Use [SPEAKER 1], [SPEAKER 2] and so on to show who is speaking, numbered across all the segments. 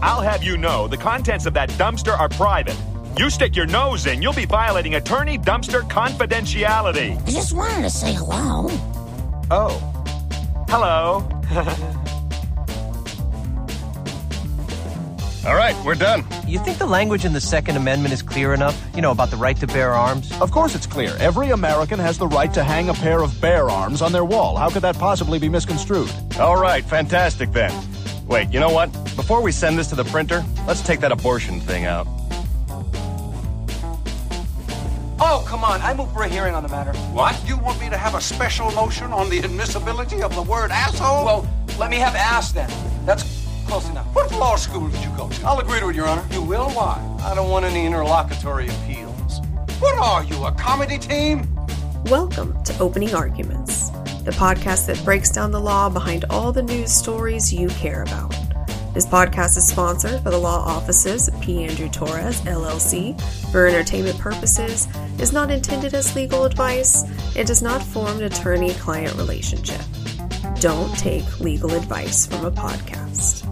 [SPEAKER 1] I'll have you know the contents of that dumpster are private. You stick your nose in, you'll be violating attorney dumpster confidentiality.
[SPEAKER 2] I just wanted to say hello.
[SPEAKER 1] Oh. Hello.
[SPEAKER 3] All right, we're done.
[SPEAKER 4] You think the language in the Second Amendment is clear enough? You know, about the right to bear arms?
[SPEAKER 5] Of course it's clear. Every American has the right to hang a pair of bear arms on their wall. How could that possibly be misconstrued?
[SPEAKER 3] All right, fantastic then. Wait, you know what? Before we send this to the printer, let's take that abortion thing out.
[SPEAKER 6] Oh, come on. I move for a hearing on the matter.
[SPEAKER 7] What? You want me to have a special motion on the admissibility of the word asshole?
[SPEAKER 6] Well, let me have ass then. That's close enough.
[SPEAKER 7] What law school did you go to? I'll agree to it, Your Honor.
[SPEAKER 6] You will? Why?
[SPEAKER 4] I don't want any interlocutory appeals.
[SPEAKER 7] What are you, a comedy team?
[SPEAKER 8] Welcome to Opening Arguments, the podcast that breaks down the law behind all the news stories you care about. This podcast is sponsored by the law offices of P. Andrew Torres, LLC, for entertainment purposes, is not intended as legal advice, and does not form an attorney-client relationship. Don't take legal advice from a podcast.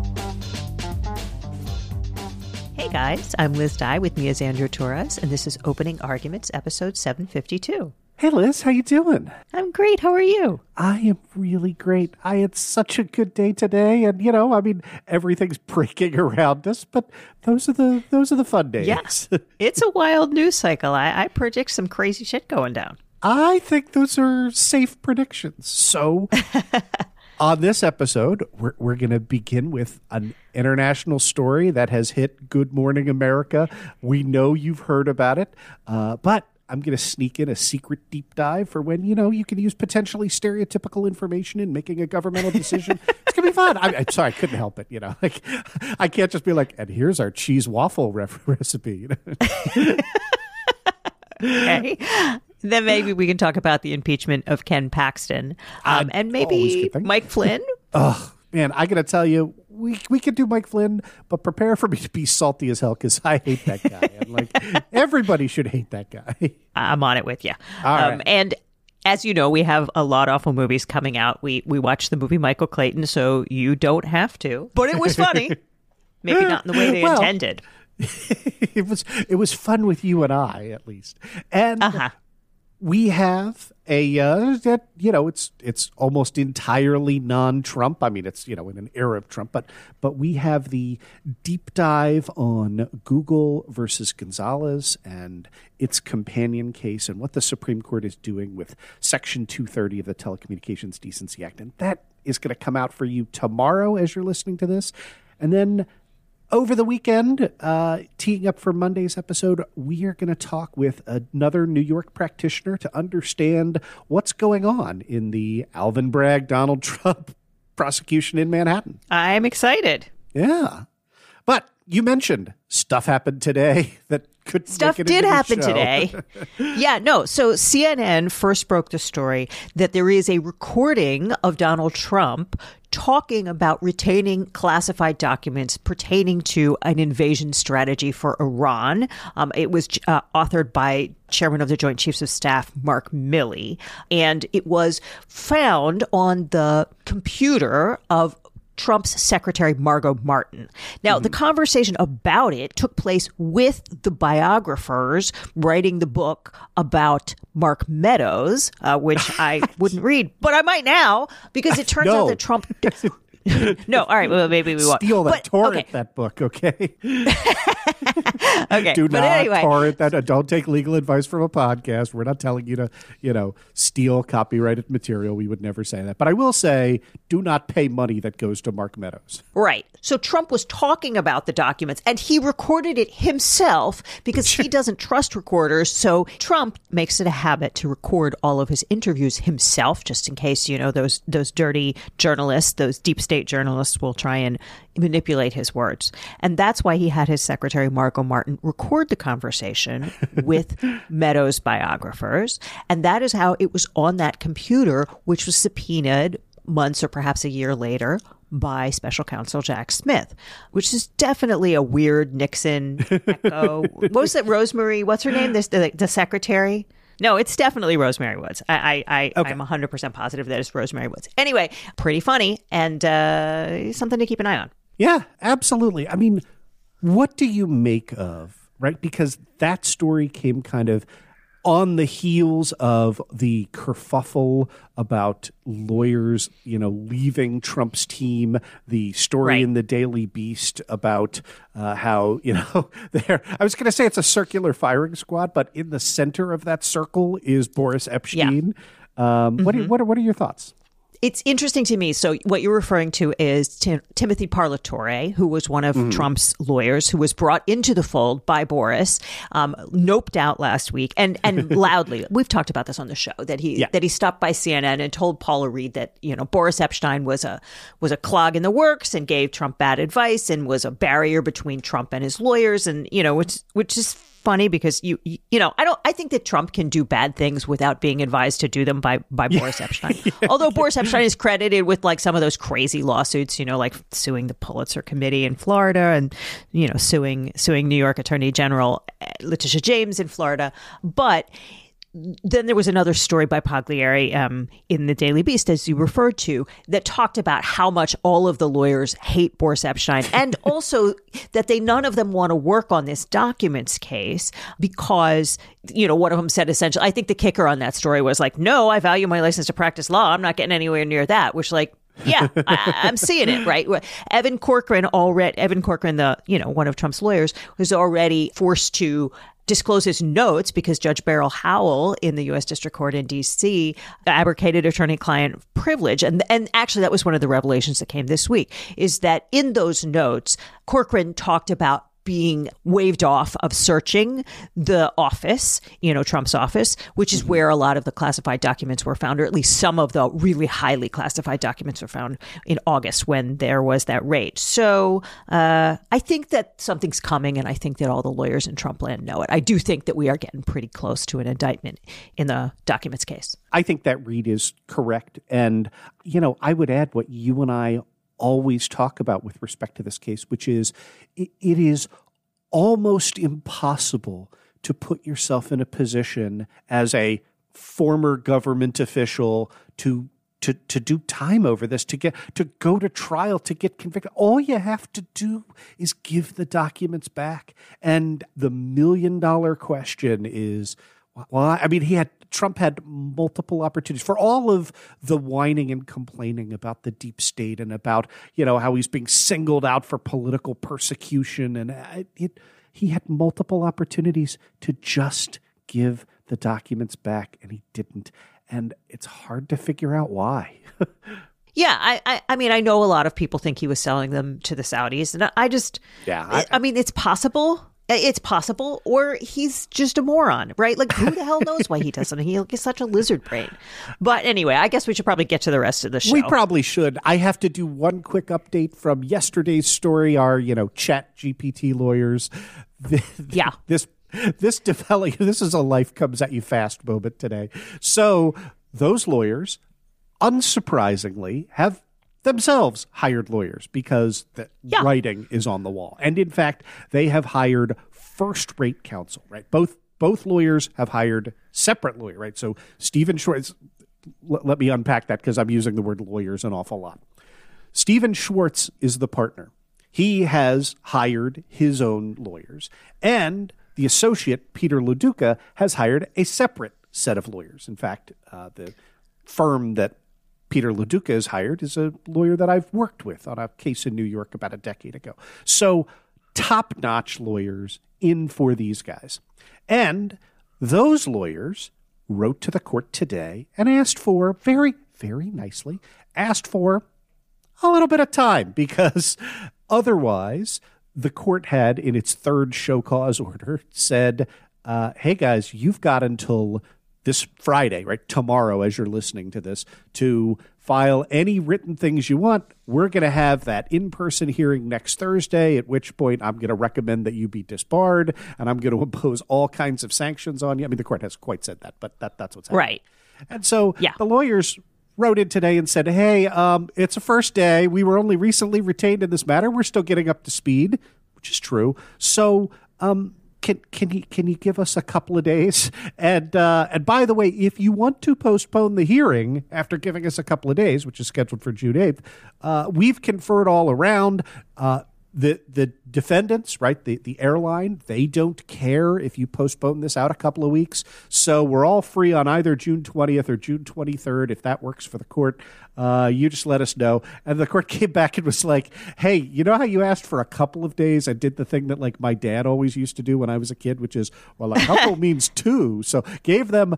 [SPEAKER 9] Hey guys, I'm Liz Dye. With me is Andrew Torres, and this is Opening Arguments, episode 752.
[SPEAKER 10] Hey Liz, how you doing?
[SPEAKER 9] I'm great. How are you?
[SPEAKER 10] I am really great. I had such a good day today, and everything's breaking around us, but those are the fun days.
[SPEAKER 9] Yes, it's a wild news cycle. I predict some crazy shit going down.
[SPEAKER 10] I think those are safe predictions. So, on this episode, we're going to begin with an international story that has hit Good Morning America. We know you've heard about it, but I'm going to sneak in a secret deep dive for when, you can use potentially stereotypical information in making a governmental decision. It's going to be fun. I'm sorry, I couldn't help it. I can't just be like, and here's our cheese waffle recipe.
[SPEAKER 9] Okay. Then maybe we can talk about the impeachment of Ken Paxton and maybe Mike Flynn.
[SPEAKER 10] Oh, man, I got to tell you, we could do Mike Flynn, but prepare for me to be salty as hell because I hate that guy. And everybody should hate that guy.
[SPEAKER 9] I'm on it with you.
[SPEAKER 10] All right.
[SPEAKER 9] And as you know, we have a lot of awful movies coming out. We watched the movie Michael Clayton, so you don't have to. But it was funny. Maybe not in the way they intended.
[SPEAKER 10] It was fun with you and I, at least. And we have it's almost entirely non-Trump. I mean, it's, in an era of Trump, but we have the deep dive on Google versus Gonzalez and its companion case and what the Supreme Court is doing with Section 230 of the Telecommunications Decency Act. And that is going to come out for you tomorrow as you're listening to this. And then over the weekend, teeing up for Monday's episode, we are going to talk with another New York practitioner to understand what's going on in the Alvin Bragg, Donald Trump prosecution in Manhattan.
[SPEAKER 9] I'm excited.
[SPEAKER 10] Yeah. But you mentioned stuff happened today that could
[SPEAKER 9] Stuff did happen today. Yeah, no. So CNN first broke the story that there is a recording of Donald Trump talking about retaining classified documents pertaining to an invasion strategy for Iran. It was authored by Chairman of the Joint Chiefs of Staff, Mark Milley, and it was found on the computer of Trump's secretary, Margot Martin. Now, the conversation about it took place with the biographers writing the book about Mark Meadows, which I wouldn't read, but I might now, because it turns out that Trump... No, all right, well, maybe we won't.
[SPEAKER 10] Steal that, torrent that book, okay?
[SPEAKER 9] Okay,
[SPEAKER 10] Do not
[SPEAKER 9] anyway.
[SPEAKER 10] torrent that. Don't take legal advice from a podcast. We're not telling you to, steal copyrighted material. We would never say that. But I will say, do not pay money that goes to Mark Meadows.
[SPEAKER 9] Right. So Trump was talking about the documents, and he recorded it himself because he doesn't trust recorders. So Trump makes it a habit to record all of his interviews himself, just in case, those dirty journalists, those deep state journalists will try and manipulate his words. And that's why he had his secretary, Margot Martin, record the conversation with Meadows' biographers. And that is how it was on that computer, which was subpoenaed months or perhaps a year later by special counsel Jack Smith, which is definitely a weird Nixon echo. What was that, Rosemary? What's her name? The secretary? No, it's definitely Rosemary Woods. I'm 100% positive that it's Rosemary Woods. Anyway, pretty funny and something to keep an eye on.
[SPEAKER 10] Yeah, absolutely. I mean, what do you make of, right? Because that story came kind of on the heels of the kerfuffle about lawyers, leaving Trump's team, the story in the Daily Beast about how, I was going to say it's a circular firing squad, but in the center of that circle is Boris Epstein. Yeah. What are your thoughts?
[SPEAKER 9] It's interesting to me. So what you're referring to is Timothy Parlatore, who was one of Trump's lawyers, who was brought into the fold by Boris, noped out last week, and loudly. We've talked about this on the show that he stopped by CNN and told Paula Reed that Boris Epstein was a clog in the works and gave Trump bad advice and was a barrier between Trump and his lawyers, and which is funny because I think that Trump can do bad things without being advised to do them by Boris Epstein. Although Boris Epstein is credited with like some of those crazy lawsuits, like suing the Pulitzer Committee in Florida and suing New York Attorney General Letitia James in Florida. But then there was another story by Pagliari in the Daily Beast, as you referred to, that talked about how much all of the lawyers hate Boris Epstein, and also that none of them want to work on this documents case because, one of them said essentially, I think the kicker on that story was like, no, I value my license to practice law. I'm not getting anywhere near that, which yeah, I'm seeing it, right? Evan Corcoran, one of Trump's lawyers, was already forced to disclose his notes because Judge Beryl Howell in the U.S. District Court in D.C. abrogated attorney-client privilege. And actually, that was one of the revelations that came this week, is that in those notes, Corcoran talked about being waived off of searching the office, Trump's office, which is where a lot of the classified documents were found, or at least some of the really highly classified documents were found in August when there was that raid. So I think that something's coming, and I think that all the lawyers in Trump land know it. I do think that we are getting pretty close to an indictment in the documents case.
[SPEAKER 10] I think that read is correct. And, I would add what you and I always talk about with respect to this case, which is it is almost impossible to put yourself in a position as a former government official to do time over this, to go to trial, to get convicted. All you have to do is give the documents back. And the $1 million question is, well, I mean, Trump had multiple opportunities for all of the whining and complaining about the deep state and about, how he's being singled out for political persecution. And he had multiple opportunities to just give the documents back, and he didn't. And it's hard to figure out why.
[SPEAKER 9] Yeah, I mean, I know a lot of people think he was selling them to the Saudis. And I mean, it's possible. It's possible, or he's just a moron, right? Like, who the hell knows why he does something? He gets such a lizard brain. But anyway, I guess we should probably get to the rest of the show.
[SPEAKER 10] We probably should. I have to do one quick update from yesterday's story. Our, Chat GPT lawyers. This developing. This is a life comes at you fast moment today. So those lawyers, unsurprisingly, have themselves hired lawyers because the writing is on the wall. And in fact, they have hired first-rate counsel, right? Both lawyers have hired separate lawyer, right? So Stephen Schwartz, let me unpack that because I'm using the word lawyers an awful lot. Stephen Schwartz is the partner. He has hired his own lawyers. And the associate, Peter Loduca, has hired a separate set of lawyers. In fact, the firm that Peter Loduca is hired is a lawyer that I've worked with on a case in New York about a decade ago. So top-notch lawyers in for these guys. And those lawyers wrote to the court today and asked for, very, very nicely, asked for a little bit of time because otherwise the court had in its third show cause order said, hey guys, you've got until this Friday, right, tomorrow as you're listening to this, to file any written things you want. We're going to have that in-person hearing next Thursday, at which point I'm going to recommend that you be disbarred, and I'm going to impose all kinds of sanctions on you. I mean, the court hasn't quite said that, but that's what's happening.
[SPEAKER 9] Right.
[SPEAKER 10] And so the lawyers wrote in today and said, hey, it's a first day. We were only recently retained in this matter. We're still getting up to speed, which is true. So can you give us a couple of days? And by the way, if you want to postpone the hearing after giving us a couple of days, which is scheduled for June 8th, we've conferred all around. The defendants, right, the airline, they don't care if you postpone this out a couple of weeks. So we're all free on either June 20th or June 23rd, if that works for the court. You just let us know. And the court came back and was like, hey, you know how you asked for a couple of days? I did the thing that like my dad always used to do when I was a kid, which is, well, a couple means two. So gave them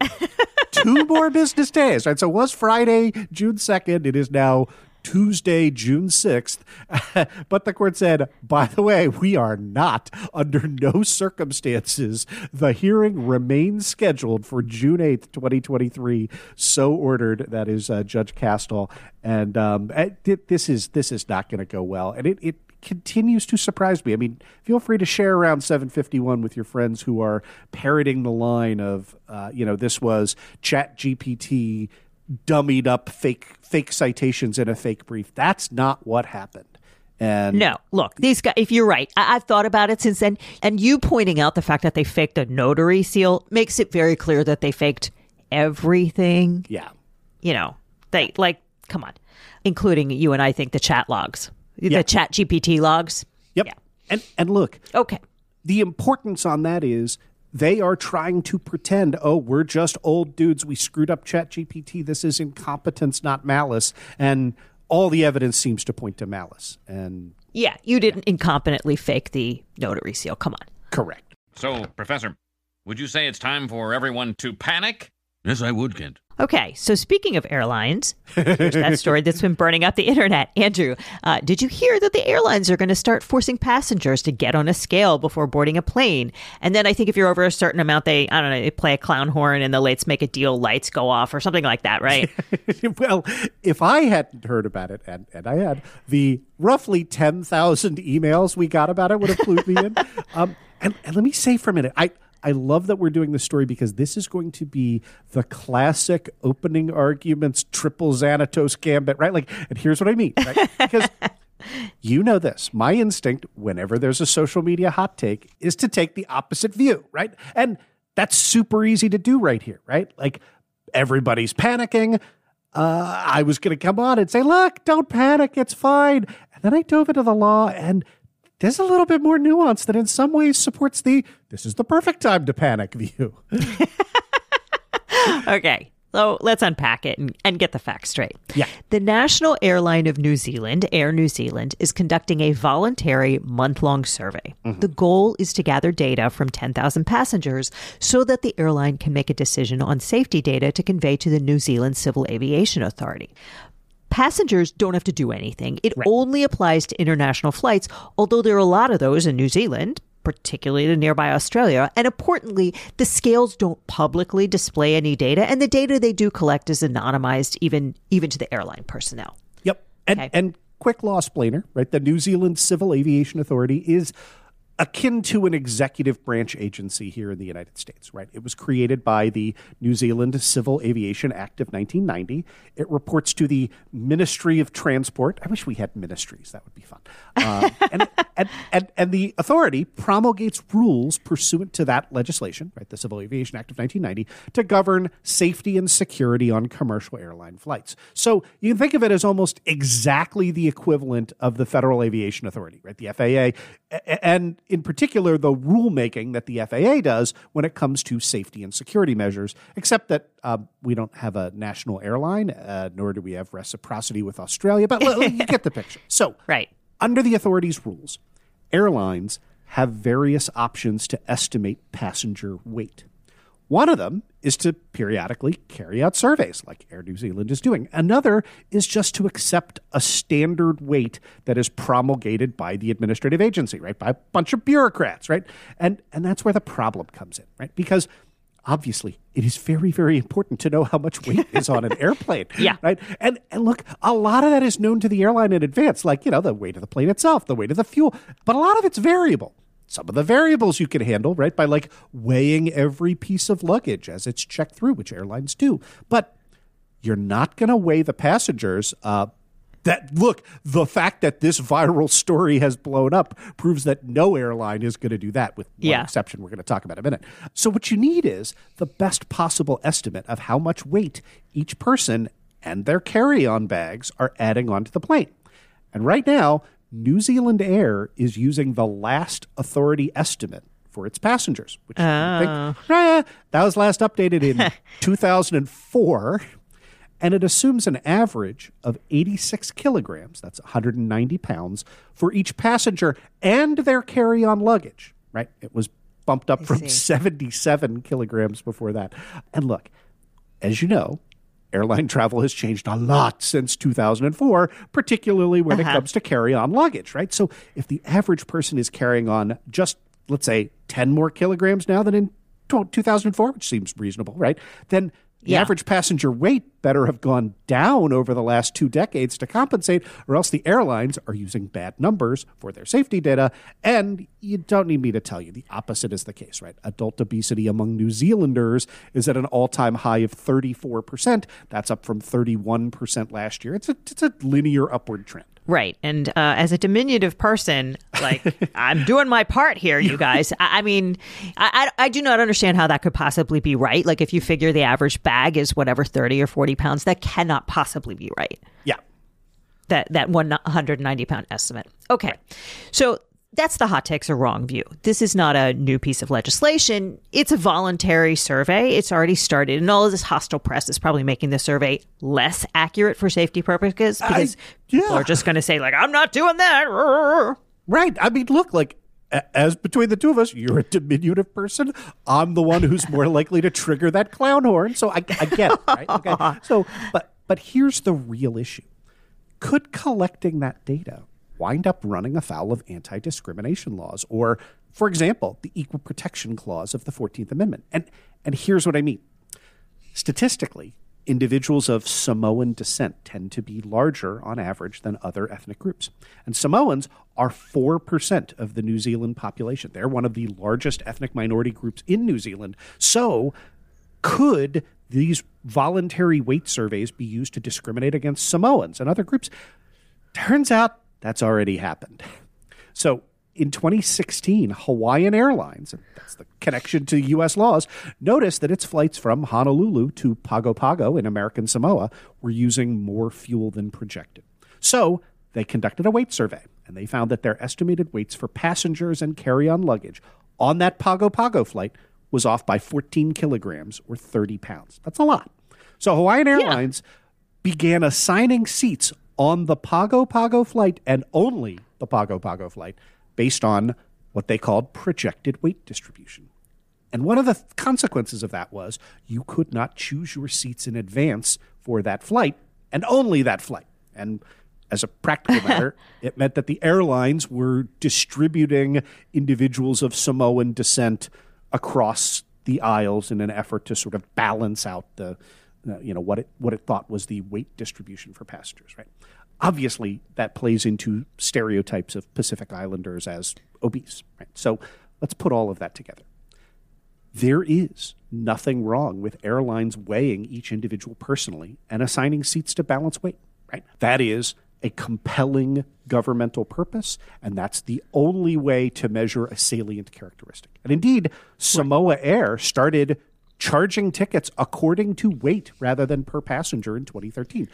[SPEAKER 10] 2 more business days, right? So it was Friday, June 2nd. It is now Tuesday, June 6th. But the court said, by the way, we are not, under no circumstances, the hearing remains scheduled for June 8th, 2023. So ordered. That is Judge Castell. And this is not going to go well. And it continues to surprise me. I mean, feel free to share around 751 with your friends who are parroting the line of, this was ChatGPT dummied up fake citations in a fake brief. That's not what happened. And
[SPEAKER 9] no, look, these guys, if you're right, I've thought about it since then. And you pointing out the fact that they faked a notary seal makes it very clear that they faked everything.
[SPEAKER 10] Yeah.
[SPEAKER 9] They come on, including you and I think the chat logs, the chat GPT logs.
[SPEAKER 10] Yep.
[SPEAKER 9] Yeah.
[SPEAKER 10] And look,
[SPEAKER 9] okay.
[SPEAKER 10] The importance on that is they are trying to pretend, oh, we're just old dudes. We screwed up ChatGPT. This is incompetence, not malice. And all the evidence seems to point to malice. And
[SPEAKER 9] yeah, you didn't incompetently fake the notary seal. Come on.
[SPEAKER 10] Correct.
[SPEAKER 11] So, Professor, would you say it's time for everyone to panic?
[SPEAKER 12] Yes, I would, Kent.
[SPEAKER 9] Okay, so speaking of airlines, here's that story that's been burning up the internet. Andrew, did you hear that the airlines are going to start forcing passengers to get on a scale before boarding a plane? And then I think if you're over a certain amount, they play a clown horn and the let's make a deal lights go off or something like that, right?
[SPEAKER 10] Well, if I hadn't heard about it, and I had, the roughly 10,000 emails we got about it would have clued me in. And let me say for a minute, I love that we're doing this story because this is going to be the classic opening arguments, triple Xanatos gambit, right? And here's what I mean, right? Because you know this. My instinct, whenever there's a social media hot take, is to take the opposite view, right? And that's super easy to do right here, right? Everybody's panicking. I was going to come on and say, look, don't panic. It's fine. And then I dove into the law and there's a little bit more nuance that in some ways supports this is the perfect time to panic view.
[SPEAKER 9] Okay, so let's unpack it and get the facts straight.
[SPEAKER 10] Yeah.
[SPEAKER 9] The national airline of New Zealand, Air New Zealand, is conducting a voluntary month-long survey. Mm-hmm. The goal is to gather data from 10,000 passengers so that the airline can make a decision on safety data to convey to the New Zealand Civil Aviation Authority. Passengers don't have to do anything. It only applies to international flights, although there are a lot of those in New Zealand, particularly to nearby Australia. And importantly, the scales don't publicly display any data, and the data they do collect is anonymized even to the airline personnel.
[SPEAKER 10] Yep. And quick law explainer, right? The New Zealand Civil Aviation Authority is akin to an executive branch agency here in the United States, right? It was created by the New Zealand Civil Aviation Act of 1990. It reports to the Ministry of Transport. I wish we had ministries. That would be fun. And the authority promulgates rules pursuant to that legislation, right? The Civil Aviation Act of 1990, to govern safety and security on commercial airline flights. So you can think of it as almost exactly the equivalent of the Federal Aviation Authority, right? The FAA, and in particular, the rulemaking that the FAA does when it comes to safety and security measures, except that we don't have a national airline, nor do we have reciprocity with Australia, but you get the picture. So, under the authority's rules, airlines have various options to estimate passenger weight. One of them is to periodically carry out surveys like Air New Zealand is doing. Another is just to accept a standard weight that is promulgated by the administrative agency, right? By a bunch of bureaucrats, right? And that's where the problem comes in, right? Because obviously it is very, very important to know how much weight is on an airplane, right? And look, a lot of that is known to the airline in advance, like, the weight of the plane itself, the weight of the fuel, but a lot of it's variable. Some of the variables you can handle, right, by weighing every piece of luggage as it's checked through, which airlines do. But you're not going to weigh the passengers Look, the fact that this viral story has blown up proves that no airline is going to do that, with one exception we're going to talk about in a minute. So what you need is the best possible estimate of how much weight each person and their carry-on bags are adding onto the plane. And right now, New Zealand Air is using the last authority estimate for its passengers, which that was last updated in 2004, and it assumes an average of 86 kilograms, that's 190 pounds, for each passenger and their carry-on luggage, right? It was bumped up from 77 kilograms before that. And look, as you know, airline travel has changed a lot since 2004, particularly when it comes to carry-on luggage, right? So if the average person is carrying on just, let's say, 10 more kilograms now than in 2004, which seems reasonable, right? Then the average passenger weight better have gone down over the last 2 decades to compensate, or else the airlines are using bad numbers for their safety data. And you don't need me to tell you, the opposite is the case, right? Adult obesity among New Zealanders is at an all-time high of 34%. That's up from 31% last year. It's a linear upward trend.
[SPEAKER 9] Right. And as a diminutive person, like, I'm doing my part here, you guys. I mean, I do not understand how that could possibly be right. Like, if you figure the average bag is whatever, 30 or 40 pounds, that cannot possibly be right.
[SPEAKER 10] Yeah.
[SPEAKER 9] That 190-pound estimate. Okay. Right. So that's the hot takes or wrong view. This is not a new piece of legislation. It's a voluntary survey. It's already started. And all of this hostile press is probably making the survey less accurate for safety purposes, because people are just going to say, like, I'm not doing that.
[SPEAKER 10] Right. I mean, look, like, as between the two of us, you're a diminutive person. I'm the one who's more likely to trigger that clown horn. So I get it, right? Okay. So, but here's the real issue. Could collecting that data wind up running afoul of anti-discrimination laws, or, for example, the Equal Protection Clause of the 14th Amendment? And here's what I mean. Statistically, individuals of Samoan descent tend to be larger on average than other ethnic groups. And Samoans are 4% of the New Zealand population. They're one of the largest ethnic minority groups in New Zealand. So could these voluntary weight surveys be used to discriminate against Samoans and other groups? Turns out that's already happened. So in 2016, Hawaiian Airlines, and that's the connection to U.S. laws, noticed that its flights from Honolulu to Pago Pago in American Samoa were using more fuel than projected. So they conducted a weight survey, and they found that their estimated weights for passengers and carry-on luggage on that Pago Pago flight was off by 14 kilograms or 30 pounds. That's a lot. So Hawaiian Airlines began assigning seats on the Pago Pago flight, and only the Pago Pago flight, based on what they called projected weight distribution. And one of the consequences of that was you could not choose your seats in advance for that flight, and only that flight. And as a practical matter, it meant that the airlines were distributing individuals of Samoan descent across the aisles in an effort to sort of balance out the what it thought was the weight distribution for passengers, right? Obviously, that plays into stereotypes of Pacific Islanders as obese, right? So let's put all of that together. There is nothing wrong with airlines weighing each individual personally and assigning seats to balance weight, right? That is a compelling governmental purpose, and that's the only way to measure a salient characteristic. And indeed, Samoa Air started charging tickets according to weight rather than per passenger in 2013.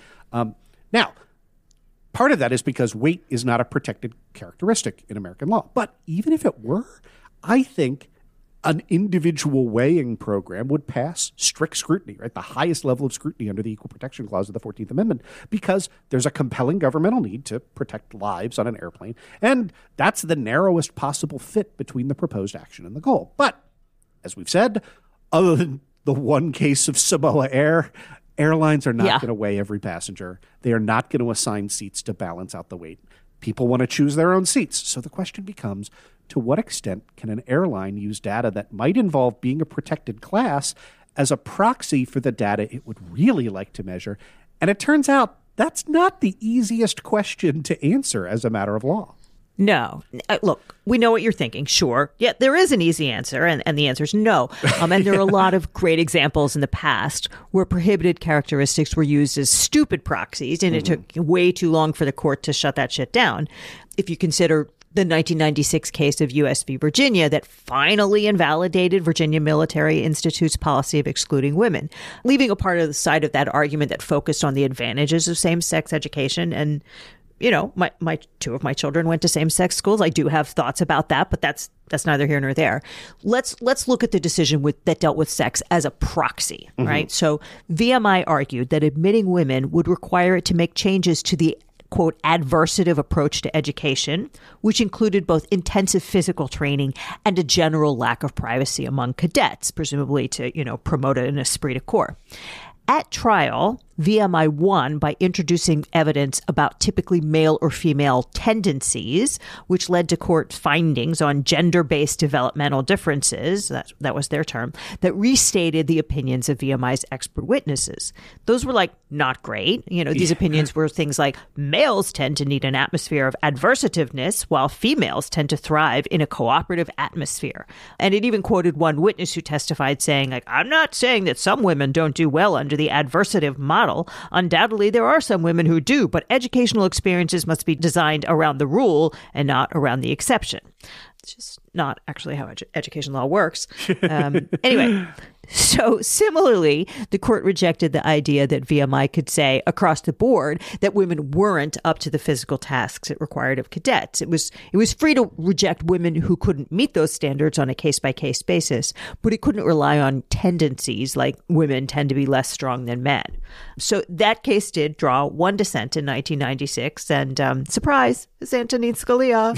[SPEAKER 10] Now, part of that is because weight is not a protected characteristic in American law. But even if it were, I think an individual weighing program would pass strict scrutiny, right? The highest level of scrutiny under the Equal Protection Clause of the 14th Amendment, because there's a compelling governmental need to protect lives on an airplane. And that's the narrowest possible fit between the proposed action and the goal. But as we've said, other than the one case of Samoa Air, airlines are not going to weigh every passenger. They are not going to assign seats to balance out the weight. People want to choose their own seats. So the question becomes, to what extent can an airline use data that might involve being a protected class as a proxy for the data it would really like to measure? And it turns out that's not the easiest question to answer as a matter of law.
[SPEAKER 9] No. Look, we know what you're thinking. Sure. Yeah, there is an easy answer, and the answer is no. And there are a lot of great examples in the past where prohibited characteristics were used as stupid proxies, and it took way too long for the court to shut that shit down. If you consider the 1996 case of U.S. v. Virginia that finally invalidated Virginia Military Institute's policy of excluding women, leaving a part of the side of that argument that focused on the advantages of same-sex education. And you know, my two of my children went to same-sex schools. I do have thoughts about that, but that's neither here nor there. Let's look at the decision that dealt with sex as a proxy, right? So VMI argued that admitting women would require it to make changes to the quote, adversative approach to education, which included both intensive physical training and a general lack of privacy among cadets, presumably to, promote an esprit de corps. At trial, VMI won by introducing evidence about typically male or female tendencies, which led to court findings on gender-based developmental differences, that was their term, that restated the opinions of VMI's expert witnesses. Those were not great. These opinions were things like males tend to need an atmosphere of adversativeness, while females tend to thrive in a cooperative atmosphere. And it even quoted one witness who testified saying, I'm not saying that some women don't do well under the adversative model. Undoubtedly, there are some women who do, but educational experiences must be designed around the rule and not around the exception. It's just not actually how education law works. Anyway, so similarly, the court rejected the idea that VMI could say across the board that women weren't up to the physical tasks it required of cadets. It was free to reject women who couldn't meet those standards on a case-by-case basis, but it couldn't rely on tendencies like women tend to be less strong than men. So that case did draw one dissent in 1996, and surprise, it's Antonin Scalia.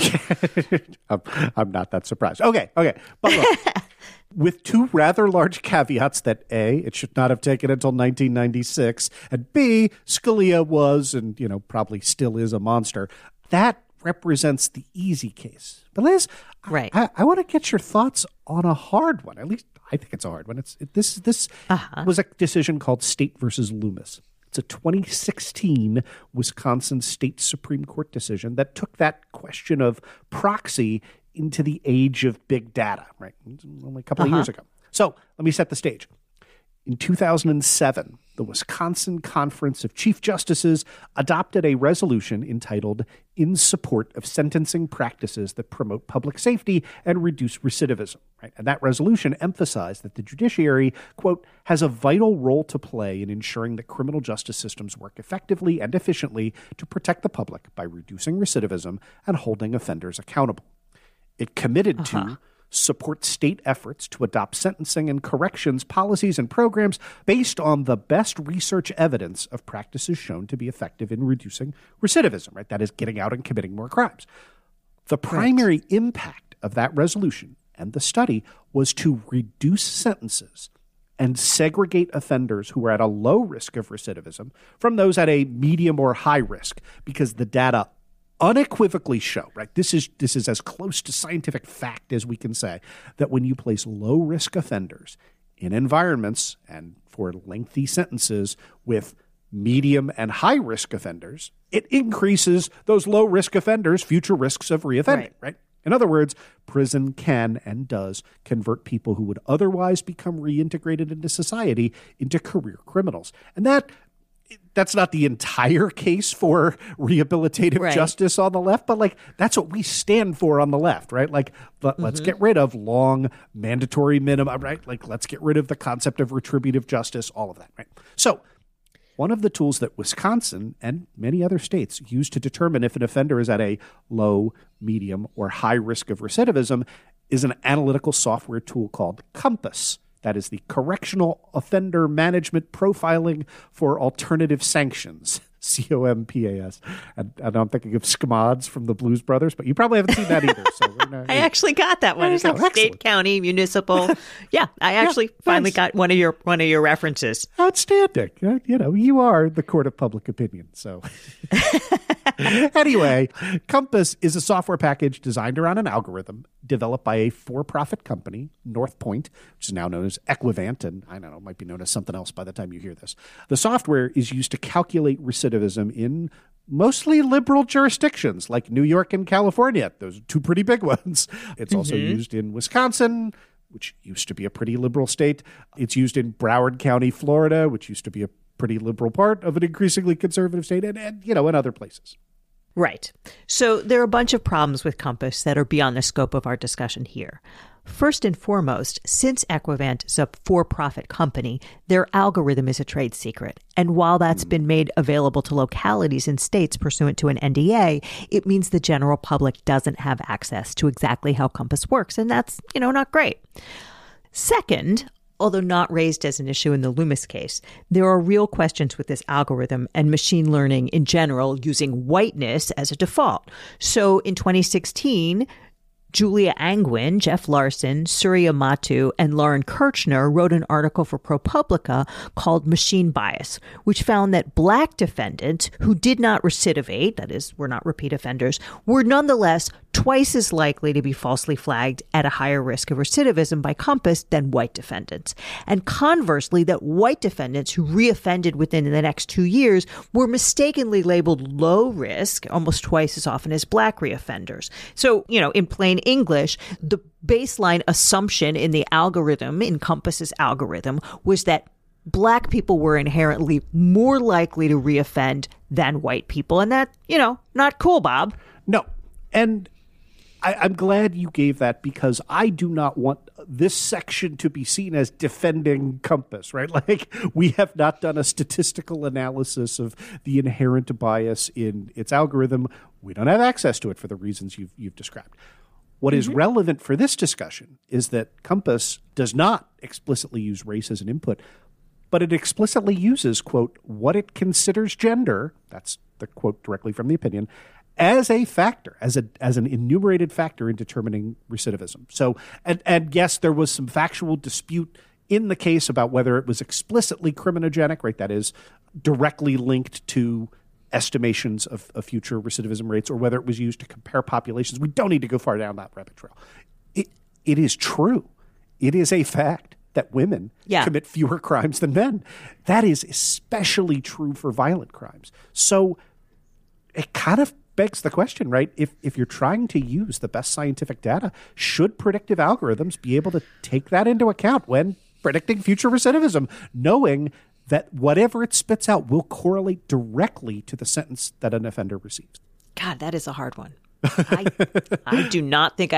[SPEAKER 10] I'm not that surprised. Okay. But look, with two rather large caveats that A, it should not have taken until 1996, and B, Scalia was and, probably still is a monster. That represents the easy case. But Liz,
[SPEAKER 9] right.
[SPEAKER 10] I want to get your thoughts on a hard one. At least I think it's a hard one. This was a decision called State versus Loomis. It's a 2016 Wisconsin State Supreme Court decision that took that question of proxy into the age of big data, right? Only a couple of years ago. So let me set the stage. In 2007, the Wisconsin Conference of Chief Justices adopted a resolution entitled In Support of Sentencing Practices that Promote Public Safety and Reduce Recidivism. Right? And that resolution emphasized that the judiciary, quote, has a vital role to play in ensuring that criminal justice systems work effectively and efficiently to protect the public by reducing recidivism and holding offenders accountable. It committed to support state efforts to adopt sentencing and corrections policies and programs based on the best research evidence of practices shown to be effective in reducing recidivism, right? That is getting out and committing more crimes. The primary impact of that resolution and the study was to reduce sentences and segregate offenders who were at a low risk of recidivism from those at a medium or high risk, because the data unequivocally show, right? This is as close to scientific fact as we can say, that when you place low-risk offenders in environments and for lengthy sentences with medium and high-risk offenders, it increases those low-risk offenders' future risks of reoffending, right? In other words, prison can and does convert people who would otherwise become reintegrated into society into career criminals. And that's not the entire case for rehabilitative justice on the left, but that's what we stand for on the left, right? Let's get rid of long mandatory minimum, right? Let's get rid of the concept of retributive justice, all of that, right? So one of the tools that Wisconsin and many other states use to determine if an offender is at a low, medium, or high risk of recidivism is an analytical software tool called COMPAS. That is the Correctional Offender Management Profiling for Alternative Sanctions, COMPAS. And I'm thinking of SCMODs from the Blues Brothers, but you probably haven't seen that either. So
[SPEAKER 9] I actually got that one. It's state, county, municipal. Yeah, I actually finally got one of your references.
[SPEAKER 10] Outstanding. You are the court of public opinion. So anyway, COMPAS is a software package designed around an algorithm developed by a for-profit company, Northpoint, which is now known as Equivant, and I don't know, might be known as something else by the time you hear this. The software is used to calculate recidivism in mostly liberal jurisdictions like New York and California. Those are two pretty big ones. It's also used in Wisconsin, which used to be a pretty liberal state. It's used in Broward County, Florida, which used to be a pretty liberal part of an increasingly conservative state, and in other places.
[SPEAKER 9] Right. So there are a bunch of problems with Compass that are beyond the scope of our discussion here. First and foremost, since Equivant is a for-profit company, their algorithm is a trade secret. And while that's been made available to localities and states pursuant to an NDA, it means the general public doesn't have access to exactly how Compass works. And that's, not great. Second, although not raised as an issue in the Loomis case, there are real questions with this algorithm and machine learning in general using whiteness as a default. So in 2016, Julia Angwin, Jeff Larson, Surya Matu, and Lauren Kirchner wrote an article for ProPublica called Machine Bias, which found that Black defendants who did not recidivate, that is, were not repeat offenders, were nonetheless twice as likely to be falsely flagged at a higher risk of recidivism by Compass than white defendants. And conversely, that white defendants who reoffended within the next 2 years were mistakenly labeled low risk almost twice as often as Black reoffenders. So, in plain English, the baseline assumption in the algorithm, in Compass's algorithm, was that Black people were inherently more likely to reoffend than white people. And that, not cool, Bob.
[SPEAKER 10] No. And I'm glad you gave that, because I do not want this section to be seen as defending Compass, right? Like, we have not done a statistical analysis of the inherent bias in its algorithm. We don't have access to it for the reasons you've described. What is relevant for this discussion is that Compass does not explicitly use race as an input, but it explicitly uses, quote, what it considers gender, that's the quote directly from the opinion, as a factor, as an enumerated factor in determining recidivism. So, and yes, there was some factual dispute in the case about whether it was explicitly criminogenic, right? That is directly linked to estimations of future recidivism rates, or whether it was used to compare populations. We don't need to go far down that rabbit trail. It is true. It is a fact that women commit fewer crimes than men. That is especially true for violent crimes. So it kind of begs the question, right? If you're trying to use the best scientific data, should predictive algorithms be able to take that into account when predicting future recidivism, knowing that whatever it spits out will correlate directly to the sentence that an offender receives?
[SPEAKER 9] God, that is a hard one. I do not think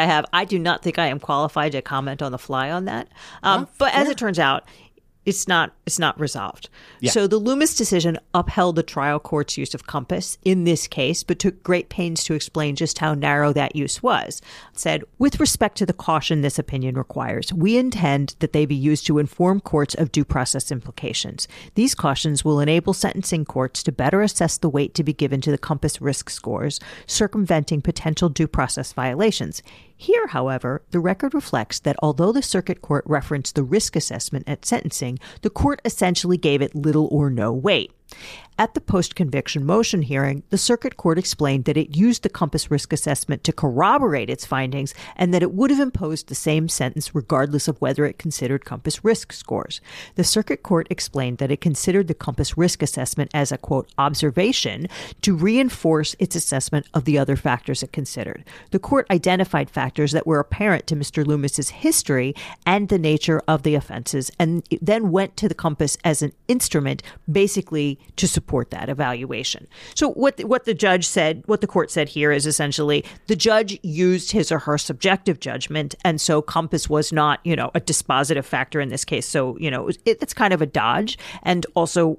[SPEAKER 9] I am qualified to comment on the fly on that. But as it turns out, it's not resolved. Yeah. So the Loomis decision upheld the trial court's use of Compass in this case, but took great pains to explain just how narrow that use was. It said, with respect to the caution this opinion requires, we intend that they be used to inform courts of due process implications. These cautions will enable sentencing courts to better assess the weight to be given to the Compass risk scores, circumventing potential due process violations. Here, however, the record reflects that although the circuit court referenced the risk assessment at sentencing, the court essentially gave it little or no weight. At the post-conviction motion hearing, the circuit court explained that it used the Compass risk assessment to corroborate its findings and that it would have imposed the same sentence regardless of whether it considered Compass risk scores. The circuit court explained that it considered the Compass risk assessment as a, quote, observation to reinforce its assessment of the other factors it considered. The court identified factors that were apparent to Mr. Loomis's history and the nature of the offenses, and then went to the Compass as an instrument basically to support that evaluation. So what the judge said, what the court said here is essentially the judge used his or her subjective judgment, and so Compass was not, a dispositive factor in this case. So, it's kind of a dodge. And also,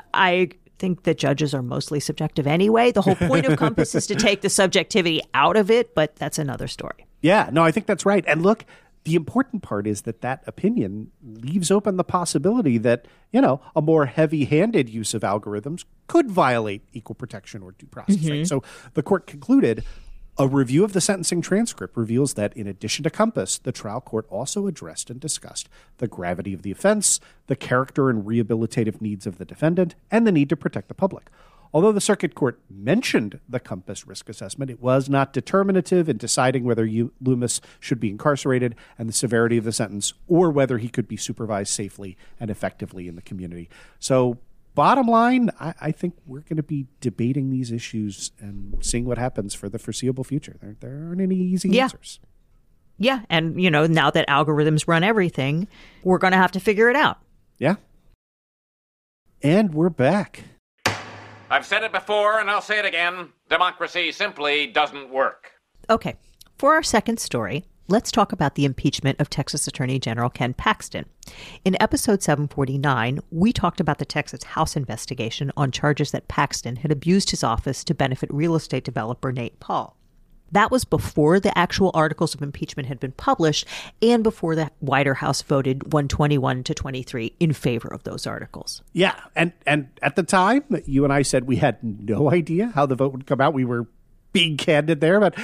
[SPEAKER 9] I think that judges are mostly subjective anyway. The whole point of Compass is to take the subjectivity out of it, but that's another story.
[SPEAKER 10] Yeah, no, I think that's right. And look, the important part is that opinion leaves open the possibility that, a more heavy-handed use of algorithms could violate equal protection or due process. Right? So the court concluded, a review of the sentencing transcript reveals that in addition to Compass, the trial court also addressed and discussed the gravity of the offense, the character and rehabilitative needs of the defendant, and the need to protect the public. Although the circuit court mentioned the Compass risk assessment, it was not determinative in deciding whether Loomis should be incarcerated and the severity of the sentence, or whether he could be supervised safely and effectively in the community. So bottom line, I think we're going to be debating these issues and seeing what happens for the foreseeable future. There aren't any easy answers.
[SPEAKER 9] Yeah, and, now that algorithms run everything, we're going to have to figure it out.
[SPEAKER 10] Yeah. And we're back.
[SPEAKER 11] I've said it before, and I'll say it again. Democracy simply doesn't work.
[SPEAKER 9] Okay, for our second story, let's talk about the impeachment of Texas Attorney General Ken Paxton. In episode 749, we talked about the Texas House investigation on charges that Paxton had abused his office to benefit real estate developer Nate Paul. That was before the actual articles of impeachment had been published and before the White House voted 121-23 in favor of those articles.
[SPEAKER 10] Yeah, and at the time, you and I said we had no idea how the vote would come out. We were being candid there, but,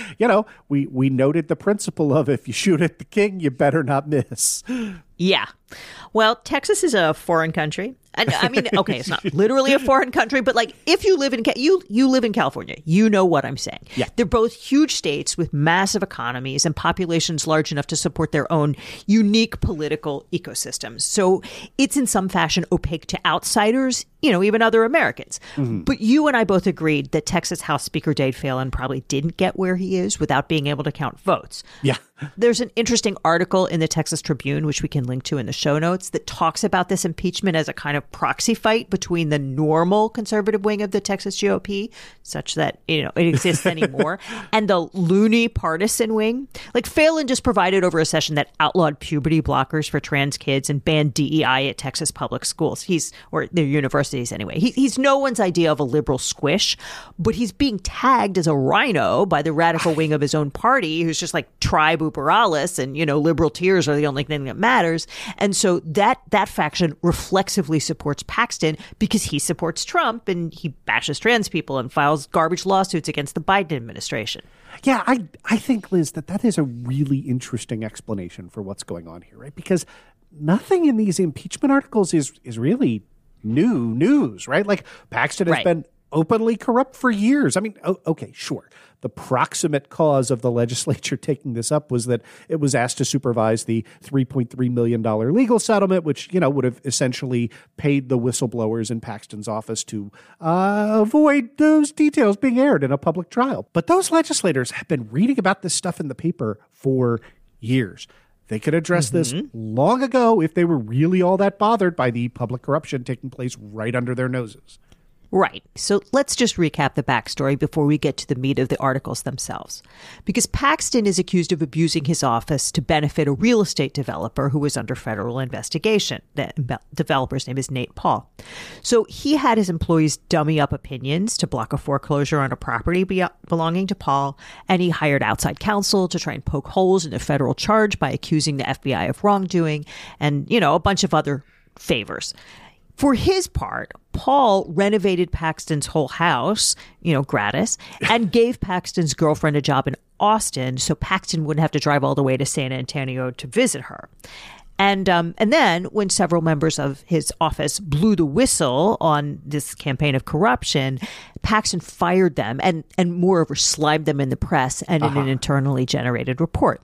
[SPEAKER 10] we noted the principle of if you shoot at the king, you better not miss.
[SPEAKER 9] Yeah. Well, Texas is a foreign country. And I mean, okay, it's not literally a foreign country, but like if you live in you live in California, you know what I'm saying.
[SPEAKER 10] Yeah.
[SPEAKER 9] They're both huge states with massive economies and populations large enough to support their own unique political ecosystems. So it's in some fashion opaque to outsiders, even other Americans. Mm-hmm. But you and I both agreed that Texas House Speaker Dade Phelan probably didn't get where he is without being able to count votes.
[SPEAKER 10] Yeah.
[SPEAKER 9] There's an interesting article in the Texas Tribune, which we can link to in the show notes, that talks about this impeachment as a kind of proxy fight between the normal conservative wing of the Texas GOP, such that, it exists anymore, and the loony partisan wing. Like Phelan just provided over a session that outlawed puberty blockers for trans kids and banned DEI at Texas public schools. Or their universities anyway. He's no one's idea of a liberal squish, but he's being tagged as a rhino by the radical wing of his own party, who's just like tribe uber alles, and liberal tears are the only thing that matters. And so that faction reflexively supports Paxton because he supports Trump and he bashes trans people and files garbage lawsuits against the Biden administration.
[SPEAKER 10] Yeah, I think, Liz, that is a really interesting explanation for what's going on here, right? Because nothing in these impeachment articles is really new news, right? Like Paxton has been openly corrupt for years. I mean, okay, sure. The proximate cause of the legislature taking this up was that it was asked to supervise the $3.3 million legal settlement, which, would have essentially paid the whistleblowers in Paxton's office to avoid those details being aired in a public trial. But those legislators have been reading about this stuff in the paper for years. They could address this long ago if they were really all that bothered by the public corruption taking place right under their noses.
[SPEAKER 9] Right. So let's just recap the backstory before we get to the meat of the articles themselves. Because Paxton is accused of abusing his office to benefit a real estate developer who was under federal investigation. The developer's name is Nate Paul. So he had his employees dummy up opinions to block a foreclosure on a property belonging to Paul, and he hired outside counsel to try and poke holes in the federal charge by accusing the FBI of wrongdoing and, a bunch of other favors. For his part, Paul renovated Paxton's whole house, gratis, and gave Paxton's girlfriend a job in Austin so Paxton wouldn't have to drive all the way to San Antonio to visit her. And then when several members of his office blew the whistle on this campaign of corruption, Paxton fired them and moreover slimed them in the press and in an internally generated report.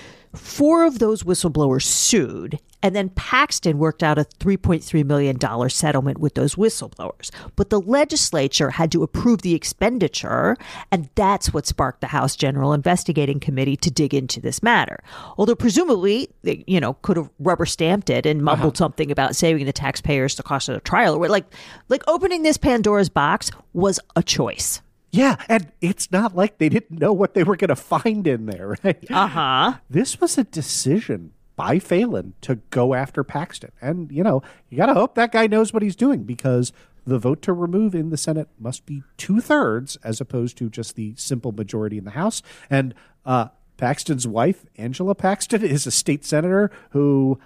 [SPEAKER 9] 4 of those whistleblowers sued, and then Paxton worked out a $3.3 million settlement with those whistleblowers. But the legislature had to approve the expenditure, and that's what sparked the House General Investigating Committee to dig into this matter. Although presumably, they, could have rubber stamped it and mumbled something about saving the taxpayers the cost of the trial. Like opening this Pandora's box was a choice.
[SPEAKER 10] Yeah, and it's not like they didn't know what they were going to find in there, right? This was a decision by Phelan to go after Paxton. And, you got to hope that guy knows what he's doing because the vote to remove in the Senate must be 2/3 as opposed to just the simple majority in the House. And Paxton's wife, Angela Paxton, is a state senator who,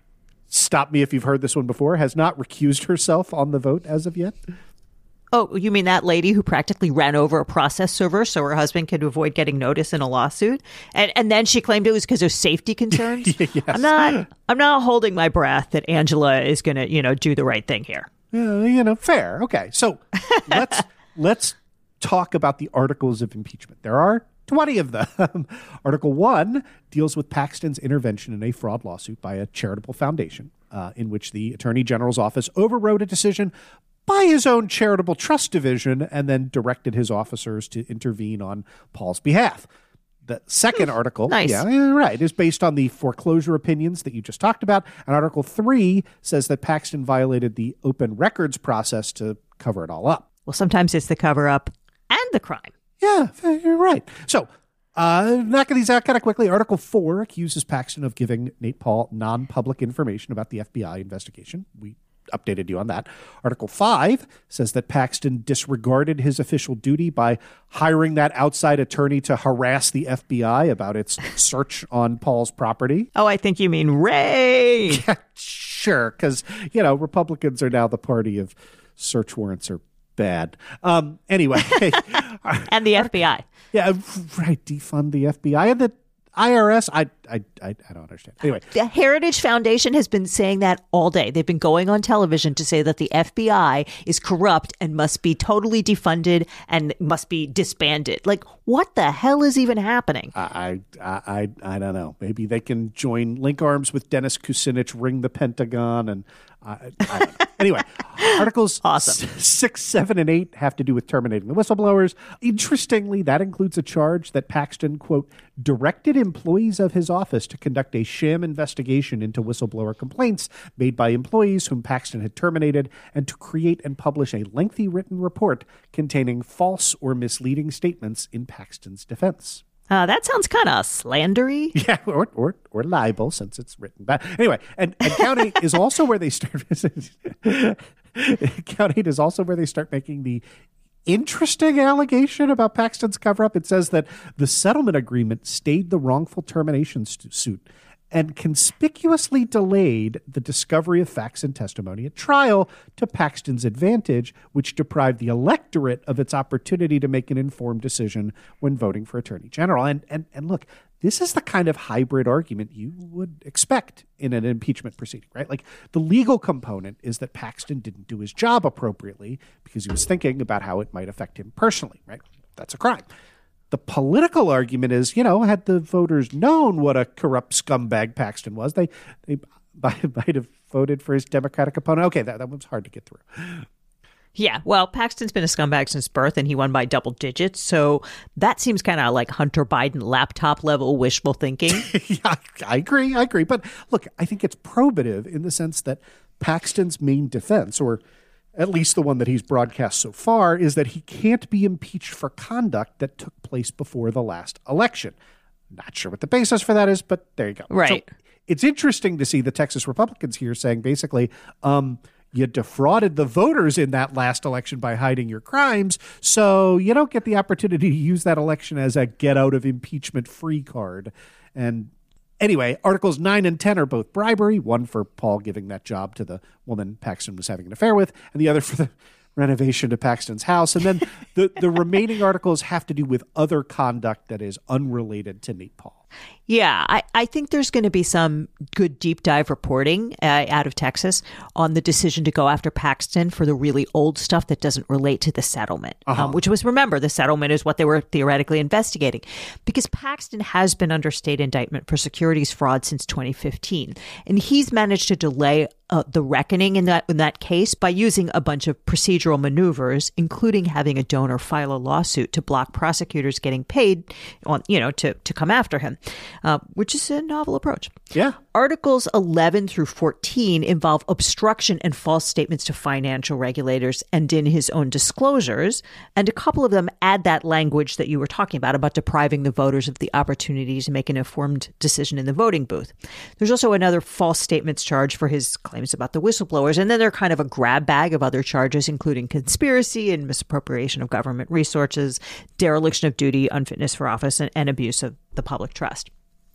[SPEAKER 10] stop me if you've heard this one before, has not recused herself on the vote as of yet.
[SPEAKER 9] Oh, you mean that lady who practically ran over a process server so her husband could avoid getting notice in a lawsuit? And then she claimed it was because of safety concerns?
[SPEAKER 10] Yes.
[SPEAKER 9] I'm not holding my breath that Angela is going to, do the right thing here.
[SPEAKER 10] Fair. Okay. So let's talk about the articles of impeachment. There are 20 of them. Article 1 deals with Paxton's intervention in a fraud lawsuit by a charitable foundation in which the Attorney General's office overrode a decision by his own charitable trust division and then directed his officers to intervene on Paul's behalf. The second article,
[SPEAKER 9] nice.
[SPEAKER 10] Is based on the foreclosure opinions that you just talked about. And Article 3 says that Paxton violated the open records process to cover it all up.
[SPEAKER 9] Well, sometimes it's the cover-up and the crime.
[SPEAKER 10] Yeah, you're right. So, knocking these out kind of quickly. Article 4 accuses Paxton of giving Nate Paul non-public information about the FBI investigation. We updated you on that. Article 5 says that Paxton disregarded his official duty by hiring that outside attorney to harass the FBI about its search on Paul's property.
[SPEAKER 9] Oh, I think you mean Ray.
[SPEAKER 10] Yeah, sure, because, Republicans are now the party of search warrants are bad. Anyway.
[SPEAKER 9] And the FBI.
[SPEAKER 10] Yeah, right. Defund the FBI and the IRS. I don't understand. Anyway.
[SPEAKER 9] The Heritage Foundation has been saying that all day. They've been going on television to say that the FBI is corrupt and must be totally defunded and must be disbanded. Like, what the hell is even happening?
[SPEAKER 10] I don't know. Maybe they can link arms with Dennis Kucinich, ring the Pentagon, and I don't know. Anyway, Articles
[SPEAKER 9] awesome.
[SPEAKER 10] 6, 7, and 8 have to do with terminating the whistleblowers. Interestingly, that includes a charge that Paxton, quote, directed employees of his office to conduct a sham investigation into whistleblower complaints made by employees whom Paxton had terminated and to create and publish a lengthy written report containing false or misleading statements in Paxton's defense.
[SPEAKER 9] That sounds kind of slandery.
[SPEAKER 10] Yeah, or libel, since it's written back. Anyway, and Count 8 is also where they start. Count 8 is also where they start making the interesting allegation about Paxton's cover-up. It says that the settlement agreement stayed the wrongful termination suit and conspicuously delayed the discovery of facts and testimony at trial to Paxton's advantage, which deprived the electorate of its opportunity to make an informed decision when voting for Attorney General. And look, this is the kind of hybrid argument you would expect in an impeachment proceeding, right? Like, the legal component is that Paxton didn't do his job appropriately because he was thinking about how it might affect him personally, right? That's a crime. The political argument is, had the voters known what a corrupt scumbag Paxton was, they might have voted for his Democratic opponent. Okay, that was hard to get through.
[SPEAKER 9] Yeah, well, Paxton's been a scumbag since birth, and he won by double digits. So that seems kind of like Hunter Biden laptop level wishful thinking.
[SPEAKER 10] Yeah, I agree. But look, I think it's probative in the sense that Paxton's main defense, or at least the one that he's broadcast so far, is that he can't be impeached for conduct that took place before the last election. Not sure what the basis for that is, but there you go.
[SPEAKER 9] Right.
[SPEAKER 10] So it's interesting to see the Texas Republicans here saying basically, you defrauded the voters in that last election by hiding your crimes, so you don't get the opportunity to use that election as a get out of impeachment free card. And anyway, Articles 9 and 10 are both bribery, one for Paul giving that job to the woman Paxton was having an affair with, and the other for the renovation to Paxton's house. And then the remaining articles have to do with other conduct that is unrelated to Nate Paul.
[SPEAKER 9] Yeah, I think there's going to be some good deep dive reporting out of Texas on the decision to go after Paxton for the really old stuff that doesn't relate to the settlement, which was, remember, the settlement is what they were theoretically investigating, because Paxton has been under state indictment for securities fraud since 2015. And he's managed to delay the reckoning in that case by using a bunch of procedural maneuvers, including having a donor file a lawsuit to block prosecutors getting paid to come after him. Which is a novel approach.
[SPEAKER 10] Yeah.
[SPEAKER 9] Articles 11 through 14 involve obstruction and false statements to financial regulators and in his own disclosures. And a couple of them add that language that you were talking about depriving the voters of the opportunity to make an informed decision in the voting booth. There's also another false statements charge for his claims about the whistleblowers. And then they're kind of a grab bag of other charges, including conspiracy and misappropriation of government resources, dereliction of duty, unfitness for office, and abuse of the public trust.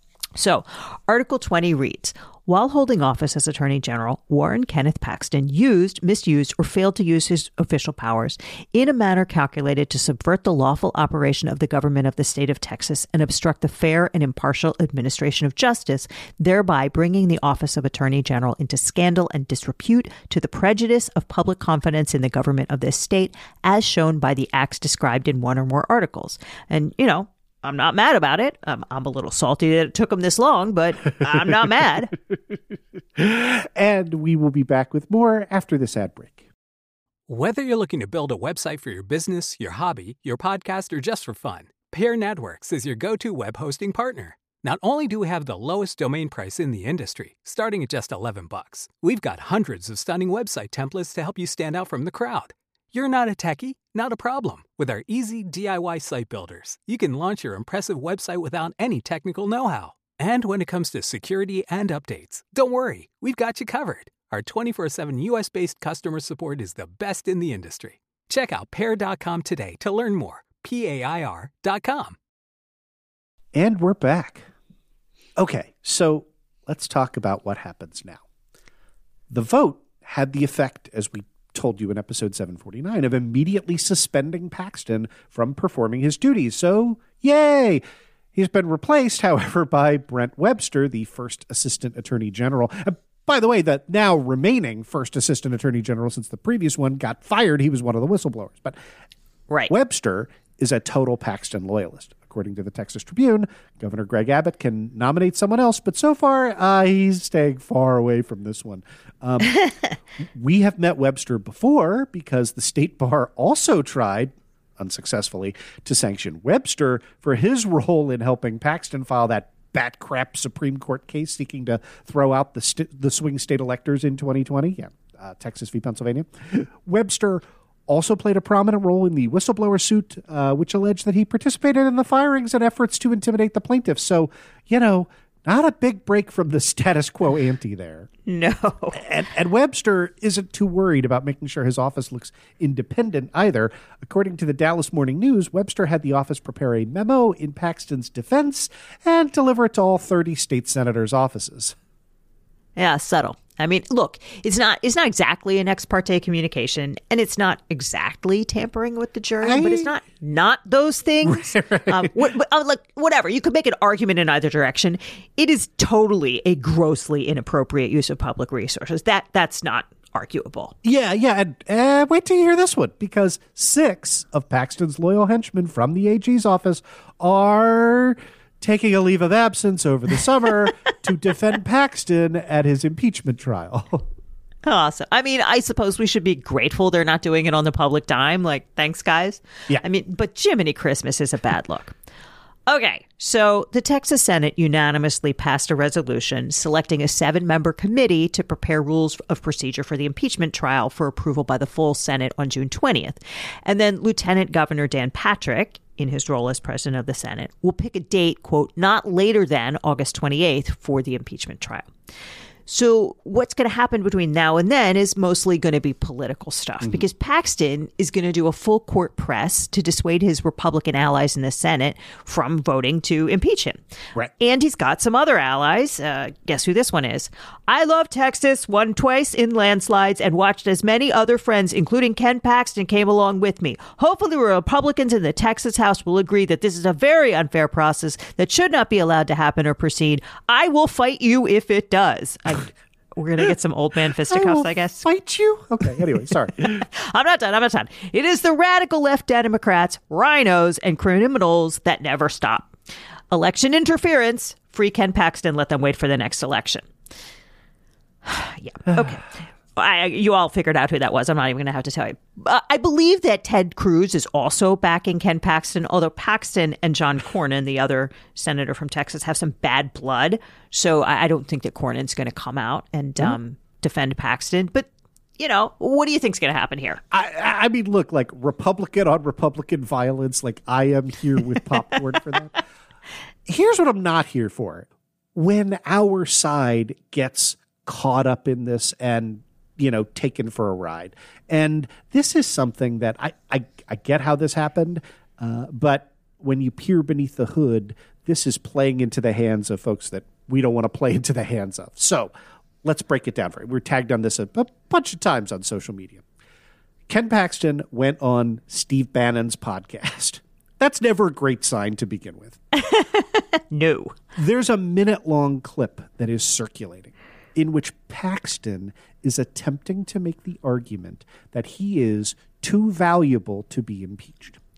[SPEAKER 9] So, Article 20 reads, while holding office as Attorney General, Warren Kenneth Paxton misused, or failed to use his official powers in a manner calculated to subvert the lawful operation of the government of the state of Texas and obstruct the fair and impartial administration of justice, thereby bringing the office of Attorney General into scandal and disrepute to the prejudice of public confidence in the government of this state, as shown by the acts described in one or more articles. And, I'm not mad about it. I'm a little salty that it took them this long, but I'm not mad.
[SPEAKER 10] And we will be back with more after this ad break.
[SPEAKER 12] Whether you're looking to build a website for your business, your hobby, your podcast, or just for fun, Pair Networks is your go-to web hosting partner. Not only do we have the lowest domain price in the industry, starting at just $11, we've got hundreds of stunning website templates to help you stand out from the crowd. You're not a techie? Not a problem. With our easy DIY site builders, you can launch your impressive website without any technical know-how. And when it comes to security and updates, don't worry, we've got you covered. Our 24/7 US-based customer support is the best in the industry. Check out Pair.com today to learn more. PAIR.com.
[SPEAKER 10] And we're back. Okay, so let's talk about what happens now. The vote had the effect, as we told you in episode 749, of immediately suspending Paxton from performing his duties. So, yay! He's been replaced, however, by Brent Webster, the first assistant attorney general. By the way, the now remaining first assistant attorney general, since the previous one got fired, he was one of the whistleblowers. But
[SPEAKER 9] right.
[SPEAKER 10] Webster is a total Paxton loyalist. According to the Texas Tribune, Governor Greg Abbott can nominate someone else, but so far he's staying far away from this one. We have met Webster before because the state bar also tried, unsuccessfully, to sanction Webster for his role in helping Paxton file that bat crap Supreme Court case seeking to throw out the swing state electors in 2020. Texas v. Pennsylvania. Webster also played a prominent role in the whistleblower suit, which alleged that he participated in the firings and efforts to intimidate the plaintiffs. So, not a big break from the status quo ante there.
[SPEAKER 9] No.
[SPEAKER 10] And Webster isn't too worried about making sure his office looks independent either. According to the Dallas Morning News, Webster had the office prepare a memo in Paxton's defense and deliver it to all 30 state senators' offices.
[SPEAKER 9] Yeah, subtle. I mean, look, it's not exactly an ex parte communication, and it's not exactly tampering with the jury, but it's not those things. Right. Whatever. You could make an argument in either direction. It is totally a grossly inappropriate use of public resources. That's not arguable.
[SPEAKER 10] Yeah. And wait till you hear this one, because 6 of Paxton's loyal henchmen from the AG's office are taking a leave of absence over the summer to defend Paxton at his impeachment trial.
[SPEAKER 9] Awesome. I mean, I suppose we should be grateful they're not doing it on the public dime. Like, thanks, guys.
[SPEAKER 10] Yeah.
[SPEAKER 9] I mean, but Jiminy Christmas is a bad look. Okay, so the Texas Senate unanimously passed a resolution selecting a 7-member committee to prepare rules of procedure for the impeachment trial for approval by the full Senate on June 20th. And then Lieutenant Governor Dan Patrick, in his role as president of the Senate, will pick a date, quote, not later than August 28th for the impeachment trial. So what's going to happen between now and then is mostly going to be political stuff, because Paxton is going to do a full court press to dissuade his Republican allies in the Senate from voting to impeach him.
[SPEAKER 10] Right.
[SPEAKER 9] And he's got some other allies. Guess who this one is? I love Texas, won twice in landslides, and watched as many other friends, including Ken Paxton, came along with me. Hopefully, Republicans in the Texas House will agree that this is a very unfair process that should not be allowed to happen or proceed. I will fight you if it does. We're going to get some old man fisticuffs, I guess.
[SPEAKER 10] Fight you? Okay, anyway, sorry.
[SPEAKER 9] I'm not done. It is the radical left Democrats, rhinos, and criminals that never stop. Election interference. Free Ken Paxton. Let them wait for the next election. Yeah. Okay. You all figured out who that was. I'm not even going to have to tell you. I believe that Ted Cruz is also backing Ken Paxton, although Paxton and John Cornyn, the other senator from Texas, have some bad blood. So I don't think that Cornyn's going to come out and defend Paxton. But, what do you think's going to happen here?
[SPEAKER 10] I mean, look, like Republican on Republican violence, like I am here with popcorn for that. Here's what I'm not here for. When our side gets caught up in this and taken for a ride. And this is something that I get how this happened, but when you peer beneath the hood, this is playing into the hands of folks that we don't want to play into the hands of. So let's break it down for you. We're tagged on this a bunch of times on social media. Ken Paxton went on Steve Bannon's podcast. That's never a great sign to begin with.
[SPEAKER 9] No.
[SPEAKER 10] There's a minute-long clip that is circulating in which Paxton is attempting to make the argument that he is too valuable to be impeached.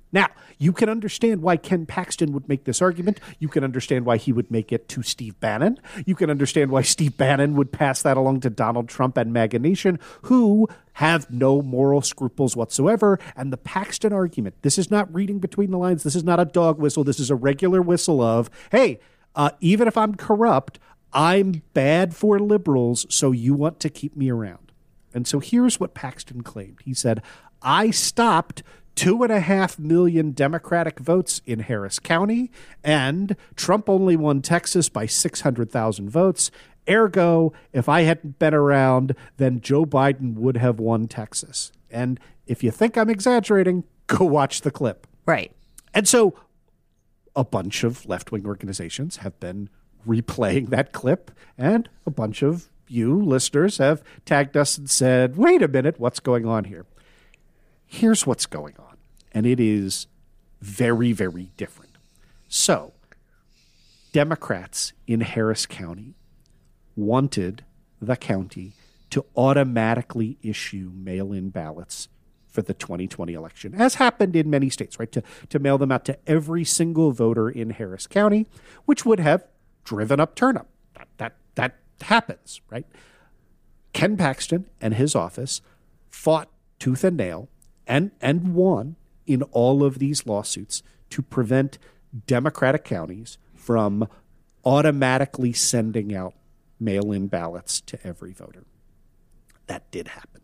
[SPEAKER 10] Now, you can understand why Ken Paxton would make this argument. You can understand why he would make it to Steve Bannon. You can understand why Steve Bannon would pass that along to Donald Trump and MAGA Nation, who have no moral scruples whatsoever. And the Paxton argument, this is not reading between the lines. This is not a dog whistle. This is a regular whistle of, hey, even if I'm corrupt, I'm bad for liberals, so you want to keep me around. And so here's what Paxton claimed. He said, I stopped 2.5 million Democratic votes in Harris County, and Trump only won Texas by 600,000 votes. Ergo, if I hadn't been around, then Joe Biden would have won Texas. And if you think I'm exaggerating, go watch the clip.
[SPEAKER 9] Right.
[SPEAKER 10] And so a bunch of left-wing organizations have been replaying that clip, and a bunch of you listeners have tagged us and said, wait a minute, what's going on here? Here's what's going on, and it is very, very different. So, Democrats in Harris County wanted the county to automatically issue mail-in ballots for the 2020 election, as happened in many states, right? To mail them out to every single voter in Harris County, which would have driven up turnout. That happens, right? Ken Paxton and his office fought tooth and nail and won in all of these lawsuits to prevent Democratic counties from automatically sending out mail-in ballots to every voter. That did happen.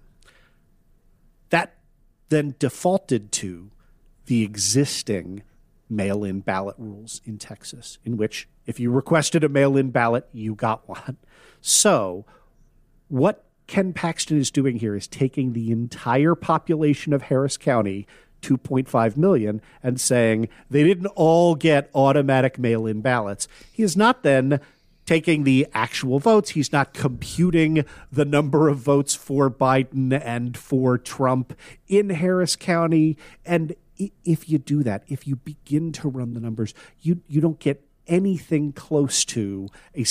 [SPEAKER 10] That then defaulted to the existing mail-in ballot rules in Texas, in which if you requested a mail-in ballot, you got one. So what Ken Paxton is doing here is taking the entire population of Harris County, 2.5 million, and saying they didn't all get automatic mail-in ballots. He is not then taking the actual votes. He's not computing the number of votes for Biden and for Trump in Harris County. And if you do that, if you begin to run the numbers, you don't get anything close to a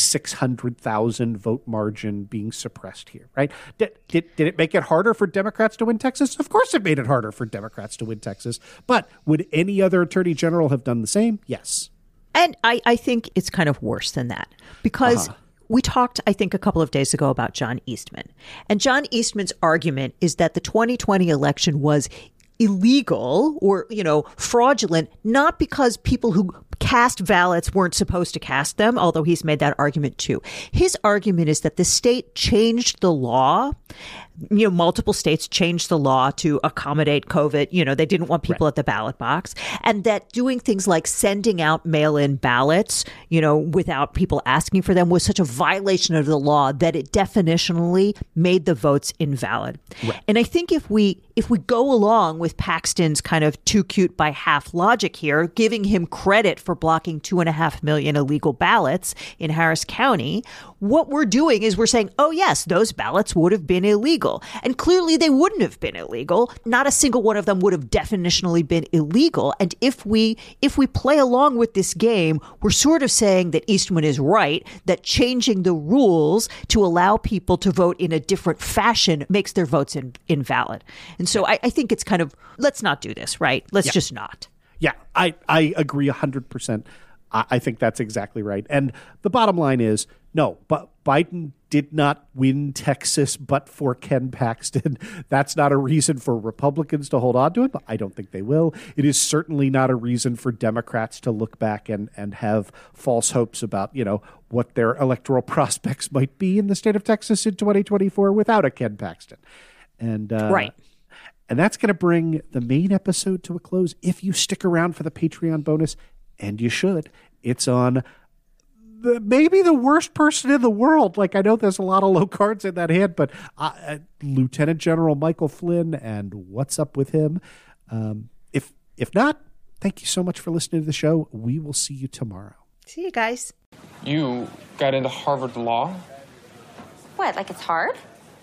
[SPEAKER 10] 600,000 vote margin being suppressed here, right? Did it make it harder for Democrats to win Texas? Of course it made it harder for Democrats to win Texas. But would any other attorney general have done the same? Yes.
[SPEAKER 9] And I think it's kind of worse than that because we talked, I think, a couple of days ago about John Eastman. And John Eastman's argument is that the 2020 election was illegal or, fraudulent, not because people who cast ballots weren't supposed to cast them, although he's made that argument too. His argument is that the state changed the law. Multiple states changed the law to accommodate COVID. They didn't want people at the ballot box, and that doing things like sending out mail-in ballots, without people asking for them was such a violation of the law that it definitionally made the votes invalid. Right. And I think if we go along with Paxton's kind of too cute by half logic here, giving him credit for blocking 2.5 million illegal ballots in Harris County, what we're doing is we're saying, oh, yes, those ballots would have been illegal. And clearly they wouldn't have been illegal. Not a single one of them would have definitionally been illegal. And if we play along with this game, we're sort of saying that Eastman is right, that changing the rules to allow people to vote in a different fashion makes their votes invalid. And so I think it's kind of, let's not do this, right? Let's just not.
[SPEAKER 10] Yeah, I agree 100%. I think that's exactly right. And the bottom line is, no, but Biden did not win Texas but for Ken Paxton. That's not a reason for Republicans to hold on to it, but I don't think they will. It is certainly not a reason for Democrats to look back and have false hopes about, what their electoral prospects might be in the state of Texas in 2024 without a Ken Paxton. And
[SPEAKER 9] right.
[SPEAKER 10] And that's going to bring the main episode to a close. If you stick around for the Patreon bonus, and you should, it's on maybe the worst person in the world. Like, I know there's a lot of low cards in that hand, but Lieutenant General Michael Flynn and what's up with him. If not, thank you so much for listening to the show. We will see you tomorrow.
[SPEAKER 9] See you guys.
[SPEAKER 13] You got into Harvard Law?
[SPEAKER 2] What, like it's hard?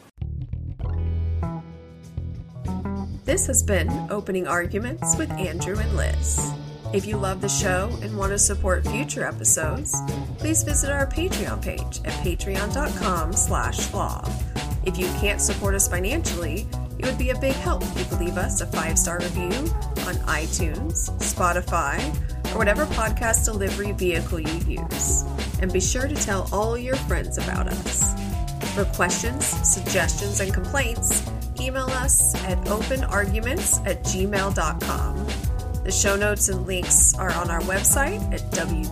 [SPEAKER 8] This has been Opening Arguments with Andrew and Liz. If you love the show and want to support future episodes, please visit our Patreon page at patreon.com/law. If you can't support us financially, it would be a big help if you could leave us a 5-star review on iTunes, Spotify, or whatever podcast delivery vehicle you use. And be sure to tell all your friends about us. For questions, suggestions, and complaints, email us at openarguments@gmail.com. The show notes and links are on our website at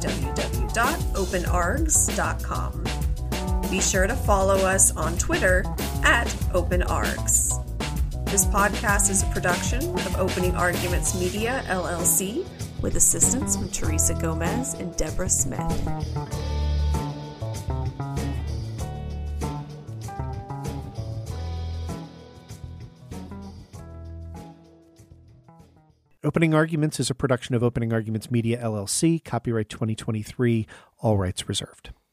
[SPEAKER 8] www.openargs.com. Be sure to follow us on Twitter at OpenArgs. This podcast is a production of Opening Arguments Media, LLC, with assistance from Teresa Gomez and Deborah Smith.
[SPEAKER 10] Opening Arguments is a production of Opening Arguments Media, LLC, copyright 2023, all rights reserved.